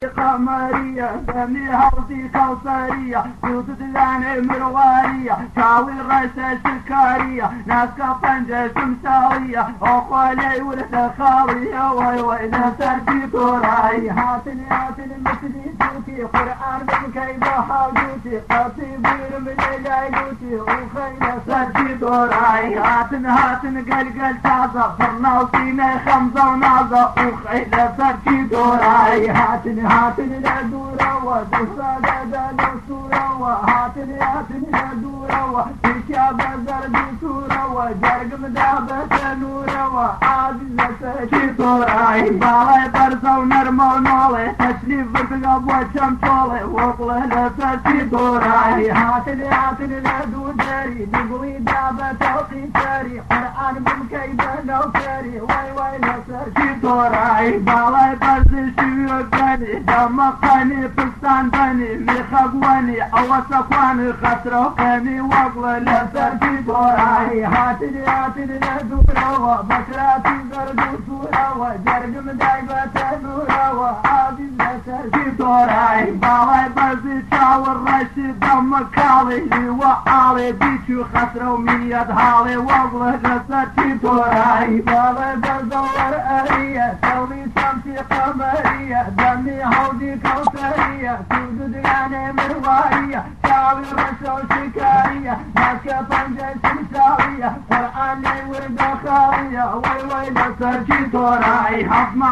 قمرية دمي هوسي كوثرية جودة يعني مروارية شاوي الرئيسة سكارية ناسكا فنجة سمساوية أقوالي ولد خاوية وي نسرتي طوراي هاتني مثلي جوتي قرآن من كيف حاجوتي قصيبير من جايوتي وخيل سرتي طوراي هاتن قلقل تازة فرناوسينا خمزة ونازة وخيل سرتي طوراي هاتن لدورة ودورة لدورة وهاتن لدورة تشاب زرد سورة وجرق مدابة نورة وعاززة شطورة بالاي برزة ونرمى ونولي تشليف برتقب وشمشولي وقله لسة شطورة هاتن لدودري نقوي دابة توقيتري قرآن بمكيبة نوكري وي لسة شطورة بالاي برزة شويقاني دمقاني فستان بني ميخقواني اوسقواني خسروقاني وقله لسة شطورة هاتن لدورة وبكراتي زرد سورة وجرق مدايبة نورة وعاززة شطورة بالاي برزي شاور رشي دمكالي لوعالي بيشو خسرو مياد هالي وقله لسة شطورة بالاي برزور أرية سوي شمسي قمرية دمي هودي كوثرية سودد يعني مروارية شاوي رشو شكارية ناسكا فنجة سمساوية قرآن لي ورد خاوية وي لسر شطورة حفم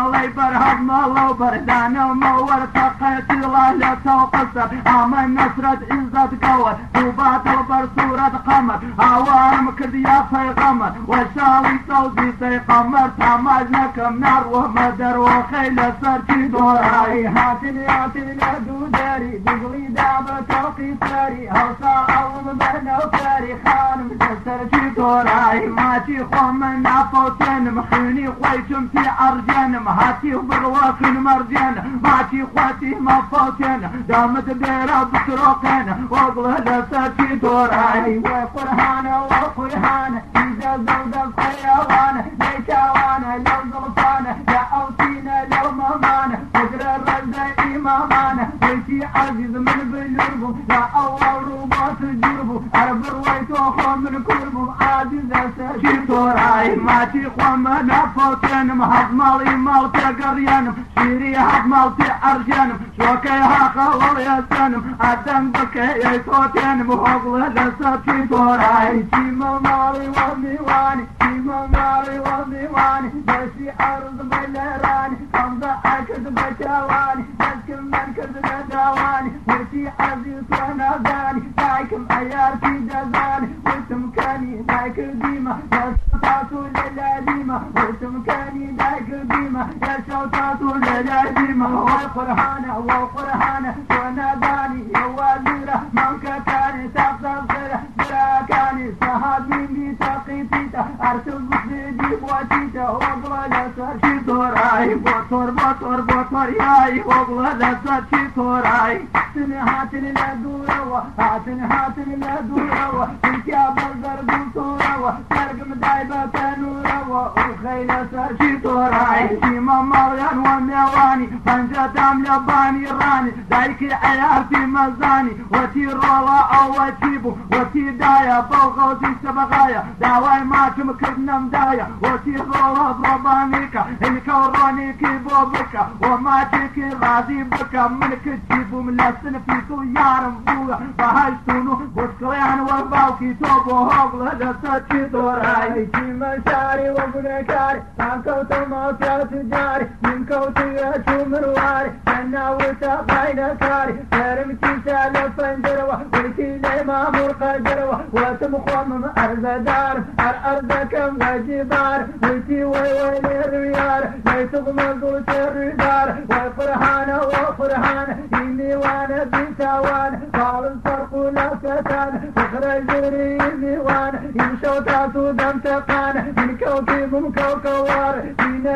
الله بردان ومور تقيت الله لا توقصر آمن نصرة عزة قور طوبات البر صورة قمر عوارم كديا في غمر وشاوي صوتي في قمر تماجنكم نار ومدر وخيل سر شطورة هاتن لدودري دقلي دابة توقيتري هوصا عوض بنوكري خانم جسر شطورة ماشي خومن نافوتين مخيني خويشم في أرجانم هاتي برواقين مرجان ماشي خواتي مفوتين دامت بيرا بسروقين وقله لسة شطورة وقرهانة إذا زودة خيوانة ليكاوانة لو زلطانة يا أوتينا لو مامانة فجر الرزة إمامانة ويشي عزيز من بلوربو يا أول روبات جربو أرب رويتو خو من كربو عزيزة شطورة ماشي خو من فوتين محضمالي مالتي قريانم شيري حض مالتي أرجانم شوكي هاقا واليا سنم أدن بكي يتوتين وقله لسة شطورة شيما مالي وميواني بسي أرض بلراني خمضة أكد بشاواني بسكم مركز نداواني وشي عزيز وناداني دايكم أيارتي جزاني وتمكاني دايك الديمة يا شوطاتو للاديمة وتمكاني دايك الديمة يا شوطاتو للاديمة وقرهانة وناداني يا وزيرة منك كاني تقصر براكاني صهاد من بي تقيتيتا أرسل بسيدي بواتيتا وقله لسر شطورة بوتور ياي وقله لسر شطورة هاتن لدورة تلكيا بزر بوتورة سرق مدايبة نورة وخيل سر شطورة شيما مريان وميواني فنجتام لباني راني دايكي عيار في مزاني وتي رولا أو وتيبو وتي دايا بوغا وتي سبغايا داواي ماكم كدنا مدايا وتي رولا بربانيكا الكوراني كيبو بكا وما تيكي غازي بكا منك تجيبو من لسن فيتو يارم بوغا فهاجتونو وسكريان وباوكي توبو هوغلا لسا شطورة مشاري وبنكاري تاكو تماطيا تجاري من كوتي يشو مرواري جنا وتقاينا كاري فرمتي سالة فنجروة ولكي لما مرقى جروة وتمخوم أرض دار أرضكم وجبار وتي ويوي للريار ليتغمضوا الريدار وقرهانة إني وانا بيتاوان قال الفرق لا فتان اخرج ريني وانا يمشوا تاسو دم تقان من كوكب مكوكوار فينا كرد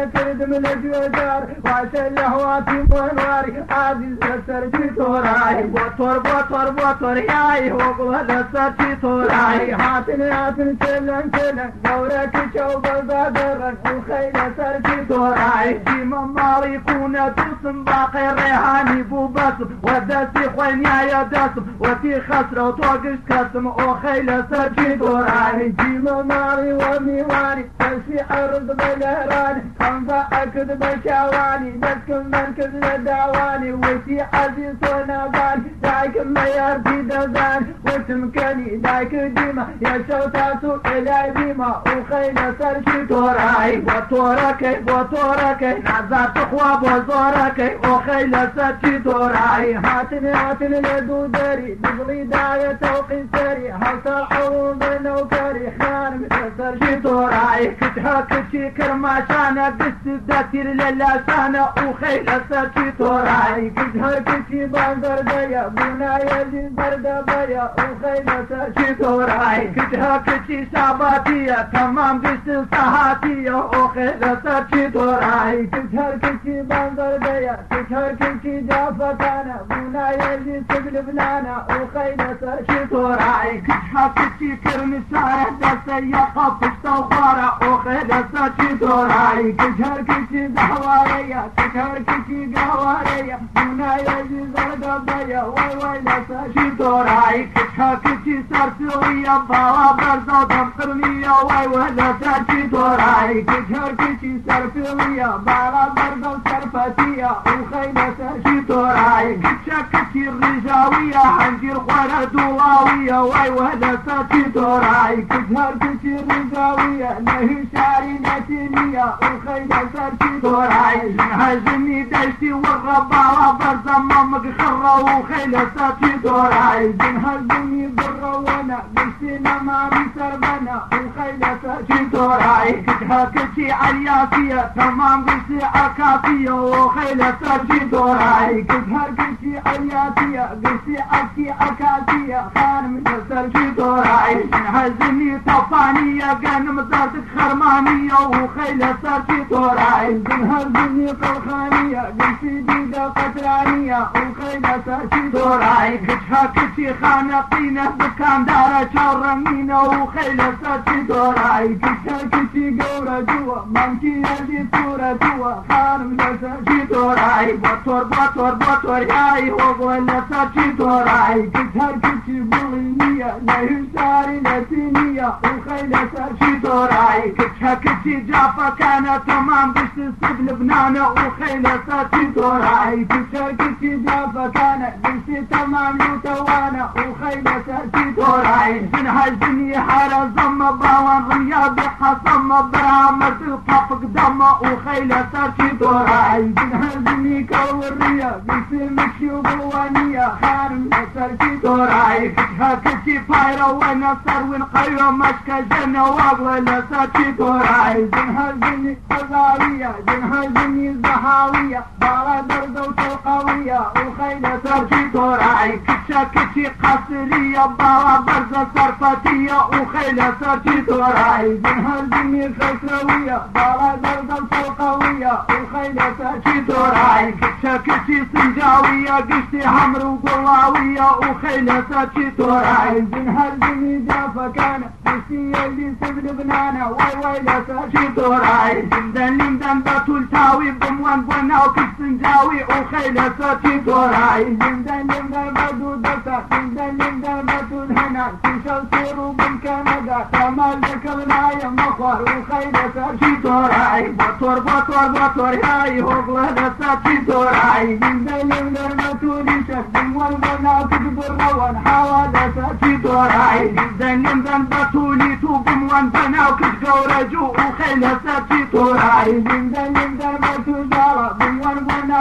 من الجدار وعشان لهواتي منواري عزيز لسرتي توراي بوتور بوتور بوتور ياي وقوة لسرتي توراي هاتن سلن سلن دورك شوب البدرن وخيل سرتي توراي جيم مالي كونة تسم باقي الريحاني بو بسم ودسي خوين يا دسم وتي خسرة وتوقش كسم وخيل سرتي توراي جيم مالي وميواني تنسي عرض بالهراني خنفع أكد بشاواني دسكم منكز لدعواني وتي عزيز ونباني دايك ميارتي دزاني وتمكني دايك ديما يا شوتاسو إلي بيما وخيل سرشي توراي بوتوركي بوتوركي نظر تخوى بوزوركي وخيل سرشي توراي هاتن لدو داري بغلي داية توقي سري هلت الحوم بنوكري خان سرشي توراي كتحكتشي كرماشانا قست داتير للاسانا وخيل سرشي توراي كتحكتشي بانزر دايا بونا يلي برد بايا وخيل سرشي توراي كتحكتشي ساباتية تمام قست ساحاتية وخيل سرشي توراي كتحكتشي بانزر دايا كتحكتشي جافتانا بونا يلي سقلبنانا وخيل سرشي توراي كتحكتشي كرمشارة دسيا قفشت وخارة وخيل سرشي توراي كتحكتشي دحوارية كتحكتشي قهوارية بونا يلي زرد بايا ويل سرشي توراي كتحكتشي سرسوية باوا برزا دمقرنية ويل سرشي توراي كتحكتشي سرفوية باوا برزا سرفتية وخيل سرشي توراي كتحكتشي الرجاوية حنجير خوارة دواوية ويل سرشي توراي كتحكتشي الرجاوية نهي شاري نتينية وخيل سرشي توراي جنهزني دشتي والرباوة برزا مامك خرة وخيل سرشي توراي جنهزني بالرونة بسينا مامي سربنا وخيل سرشي توراي كتحكتشي عالياسية تمام قسي عكاسية وخيل سرشي توراي كتحكتشي عالياسية قسي عكي عكاسية خان من سرشي توراي جنهزني طفانية قنم زرتك خرمانية وخيل سرشي توراي جنهزني قلخانية قسي ديدة قطرانية وخيل سرشي توراي كتحكتشي خانقينة بكان دارة شرمينة وخيل سرشي توراي كتحكتشي قورة جوا ممكي يلي صورة جوا خانم سرشي توراي بوتور بوتور بوتور ياي وقوة سرشي توراي كتحكتشي بغينية نهي شاري نتينية وخيل سرشي توراي كتحكتشي جافة كانت تمام بشت السب لبنانة وخيل سرشي توراي كتحكتشي جافة كانت بشت تمام يوتوانا وخيل سرشي توراي جنهزني حارة زم باوان رياضي حصم برامة الطفق دم وخيل سرشي توراي جنهزني كورية بشت مشي وبوانية خارم سرشي توراي كتحكتشي فايرة ونصر ونقيوة مشكة جنة واغلى سرشي توراي جنهزني قضاوية جنهزني زهاوية بارا درد وتلقاوية وخيل سرشي توراي كتحكتشي قصرية بارا برزة صرفتية وخيل سرشي توراي جنهزني خسروية بارا درد وتلقاوية وخيل سرشي توراي كتحكتشي سنجاوية قشتي حمر وقلاوية وخيل سرشي توراي جنهزني جافة كانت قشتي يلي سبل بنانة ويل سرشي توراي جندن لندن بطول تاوي بموان بونا وكسنجاوي وخيل سرشي توراي جندن لندن بدو دسا جندن لندن بطول هنا تنشل سيرو بن كندا تمال ذكرنايا مخور وخيل سرشي توراي بطور بطور بطور هاي هغلة سرشي توراي جندن لندن بطولي شك بموان بونا كتب الروان حوالة سرشي توراي جندن لندن بطولي توب بموان بونا وكتب قورجو وخيل سرشي توراي جندن لندن بطول جارة بموان بونا وكتب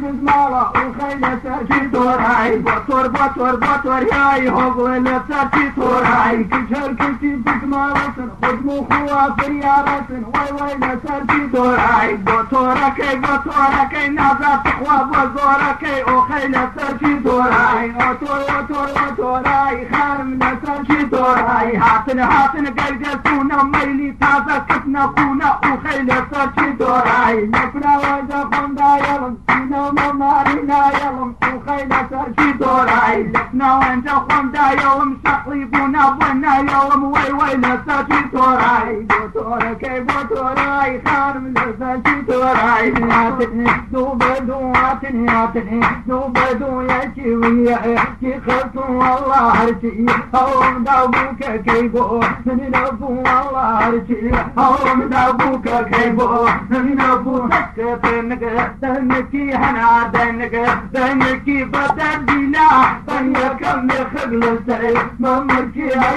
مزمارة وخيل سرشي توراي بطور بطور بطور ياي هوغل سرشي توراي كشر كشي تكمارسن خد مخوا فريارسن واي واي سرشي توراي بطوركي نازا تخوا بزوركي وخيل سرشي توراي توراي خارم سرشي توراي هاتن قلقسونا ميلي تازا كتنا قونا وخيل سرشي توراي نفنا وجه خمدا يلم سينا ومارينا يلم وخيل سرشي توراي لفنا وجه خمدا يلم شقليبونا بونا يلم ويل سرشي توراي بطوركي خارم سرشي توراي دوبدو يجي ويحكي خلصو والله هرشي هوم دابوك كيبو من نبو والله هرشي هوم دابوك كيبو من نبو دنكي هنا دنكي بدل بلا بنيا كم خغل سري ممكي هاي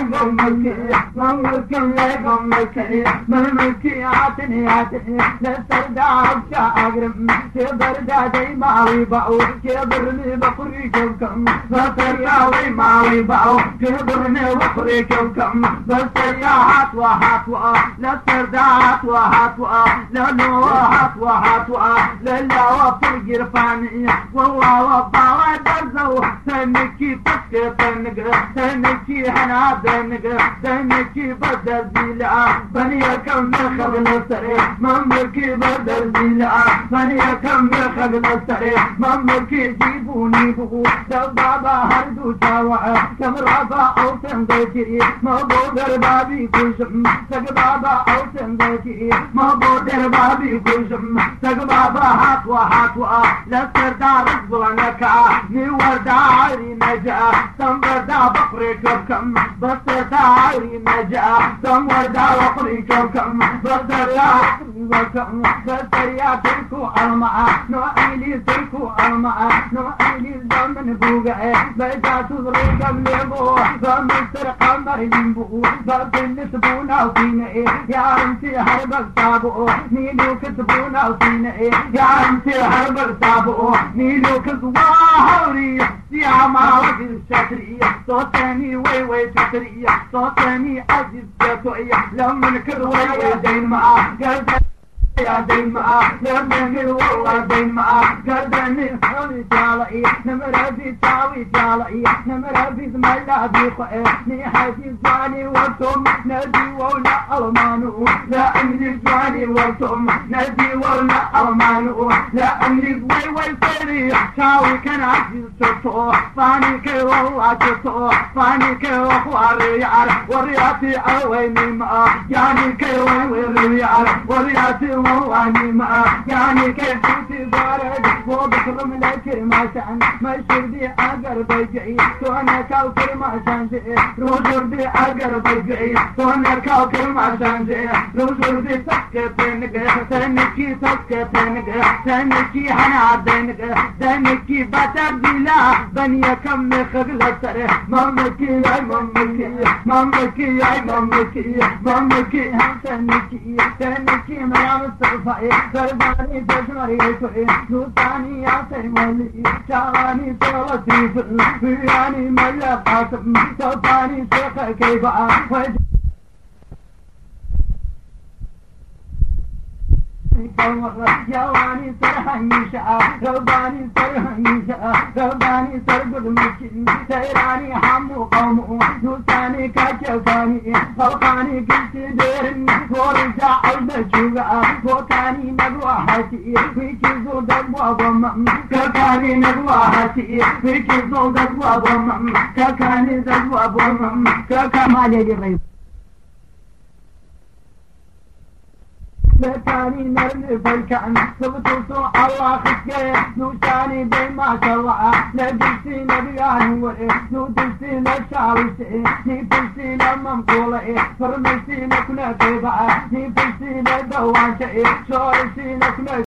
ممكي عاتني لسردا عبشا اقرم كبردا دي ماوي باو كبرني بقري كم بسرياوي ماوي باو كبرني بقري كم بسريا هاتوا لسردا هاتوا لنو هاتوا للا وفرق رفاني والله وباوي درزو تنكي تنكي هنا دنكي بدل بلا بنيا كم خغل سري مملكي بدل بلا بنيا كم خغل سري مملكي جيبوني بو دبابا هردو شاوع كم رابا او تنبكي ما بودر بابي كوشم سقبابا او تنبكي ما بودر بابي كوشم سقبابا هاتوا لسردا رزبانكا نور داري نجا سمبردا بقري كم بسردا عاري نجا سمبردا بقري كم بسردا بسريا تركو الماء نوعيلي تركو الماء نوعيلي الزمن بوغا بيتا تضري قبلبو فمستر قمر لنبو فبنت بونا وفينا يا انتي هربك تابو نيلو كتبونا وفينا يا انتي هربك تابو نيلو كتبونا يا معوض الشكرية صوتني وي شكرية صوتني عزيز جاتوية لما نكروي دين معاه يا دين معاه لما والله دين معاه قدرني حولي جالئي نمربي تاوي جالئي نمربي زملا بيخوئي نحاجي زواني وانتم نادي ولا ألمانو لا أمني زواني وانتم نادي ولا ألمانو لا أمني وي سري شاوي كان عزيز شطو فاني كي والله شطو فاني كي وخواري عرف ورياتي عويني معاه يعني كي وريار ورياتي والله ما يعني كيف تبارك وبكرم لك ما شان ما شردي اقر بيجي وانا كوكر ما شان روجر دي اقر بيجي وانا كوكر ما شان روجر دي تسكتنك تنكي هنا دنكي بتبديلا بنيا كم خغل سره ممكي تنكي ما مصطفى درباني تجمري كوي نوتاني يا سيمولي شالاني تولتي فياني ملا قاسم توباني شيخ كيفا يواني سرحني شاء رباني سرحني شاء رباني سرقد مكين سيراني حمو قومو نوساني كاكفاني خلقاني كنت ديرن ورجع البجوغا وكاني نقواحتي ويكي زود الوضم كاكاني نقواحتي ويكي زود الوضم كاكاني زود الوضم كاكامالي لغيب لكاني نرمي فالكان سبتوسو الله خسكي نوشاني بي ما شاء الله نجلسي نبيان وري نودلسي لشعرسي نيفلسي لممقولي فرمسي لكنا كيبا نيفلسي لدوان شئي شورسي لكنا